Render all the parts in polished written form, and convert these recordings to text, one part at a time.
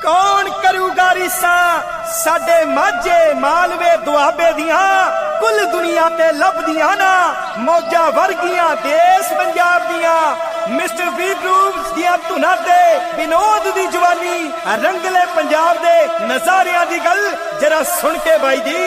कौन करूगा रिसा साडे माझे मालवे दुआबे दियां कुल दुनिया ते लभदियां ना मौजा वर्गियां देश पंजाब दियां मिस्टर वी ग्रूव्स दियां धुनां ते विनोद दी जवानी रंगले पंजाब दे नज़ारियां दी गल जरा सुन के बाई जी।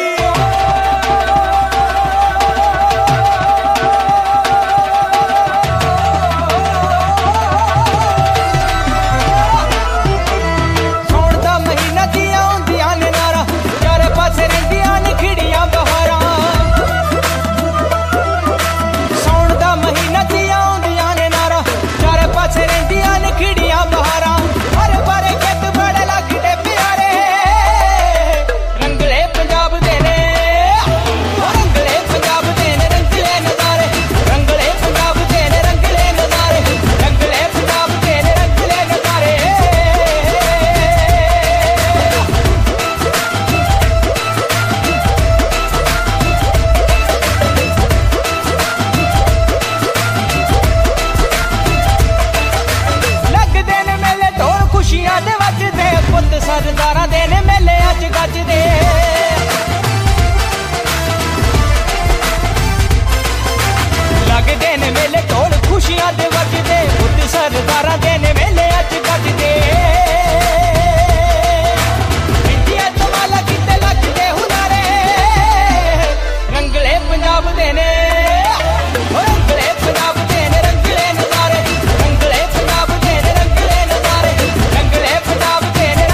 सरदारा दे ने मेले अज गजदे लगदे ने मेले ढोल खुशियां दे वजदे पुत सरदारा दे ने मेले अज गजदे इंडिया तमाला किते लगदे हुनारे रंगले पंजाब दे ने रंगले पंजाब दे ने रंगले नजारे रंगले पंजाब दे ने रंगले नजारे रंगले पंजाब दे ने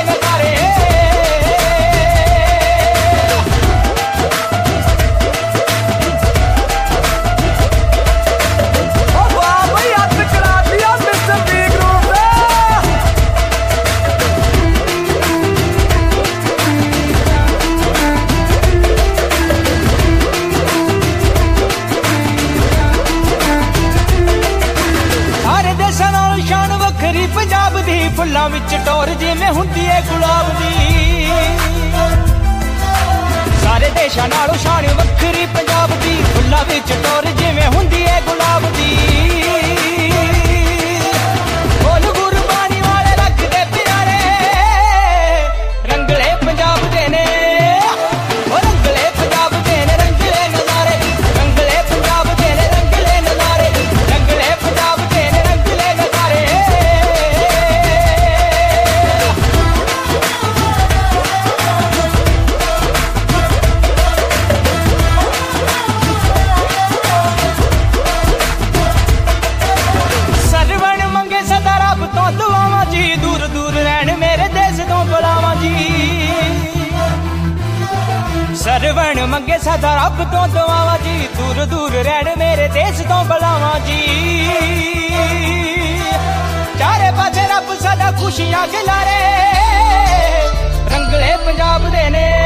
पंजाब दी फुल्लां विच टोर जिवें हुंदी है गुलाब दी सारे देशां नालों शान वखरी पंजाब दी फुल्लां विच टोर जिवें हुंदी है गुलाब दी बोल गुरबानी वाले लगदे प्यारे रंगले पंजाब दे ने रंगले पंजाब दे ने रंगले नजारे रंगले पंजाब दे ने रंगले नजारे रंगले पंजाब दे ने रंगले नजारे दूर दूर रहन मेरे देश तो बुलावा जी सरवण मंगे सदा रब तो दुआवा जी दूर दूर रहन मेरे देश तो बुलावा जी चारे पासे रब सदा खुशियां खिलारे रंगले पंजाब दे ने